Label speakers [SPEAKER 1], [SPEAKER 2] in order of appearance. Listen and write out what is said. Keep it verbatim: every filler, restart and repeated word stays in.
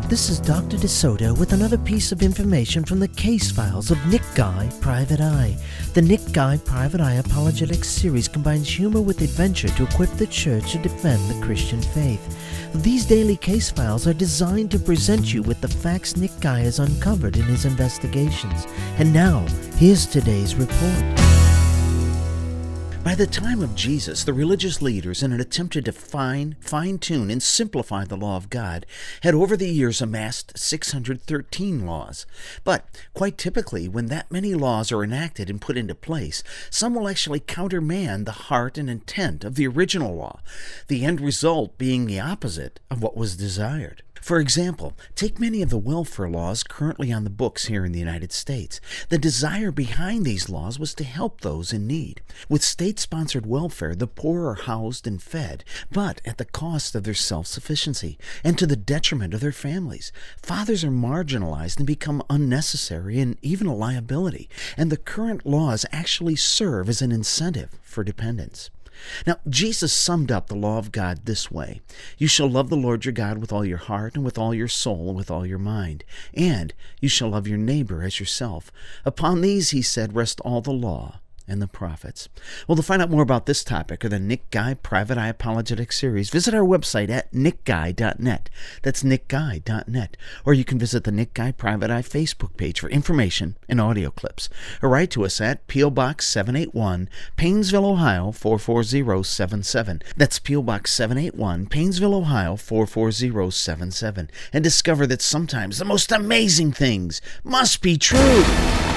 [SPEAKER 1] This is Doctor DeSoto with another piece of information from the case files of Nick Guy, Private Eye. The Nick Guy, Private Eye Apologetics series combines humor with adventure to equip the church to defend the Christian faith. These daily case files are designed to present you with the facts Nick Guy has uncovered in his investigations. And now, here's today's report. By the time of Jesus, the religious leaders, in an attempt to define, fine-tune, and simplify the law of God, had over the years amassed six hundred thirteen laws. But, quite typically, when that many laws are enacted and put into place, some will actually countermand the heart and intent of the original law, the end result being the opposite of what was desired. For example, take many of the welfare laws currently on the books here in the United States. The desire behind these laws was to help those in need. With state-sponsored welfare, the poor are housed and fed, but at the cost of their self-sufficiency and to the detriment of their families. Fathers are marginalized and become unnecessary and even a liability, and the current laws actually serve as an incentive for dependence. Now, Jesus summed up the law of God this way: "You shall love the Lord your God with all your heart and with all your soul and with all your mind, and you shall love your neighbor as yourself. Upon these," he said, "rest all the law and the prophets." Well, to find out more about this topic or the Nick Guy Private Eye Apologetics series, visit our website at nick guy dot net. That's nick guy dot net. Or you can visit the Nick Guy Private Eye Facebook page for information and audio clips. Or write to us at P O. Box seven eighty-one, Paynesville, Ohio four four zero seven seven. That's P O. Box seven eighty-one, Paynesville, Ohio four four zero seven seven. And discover that sometimes the most amazing things must be true.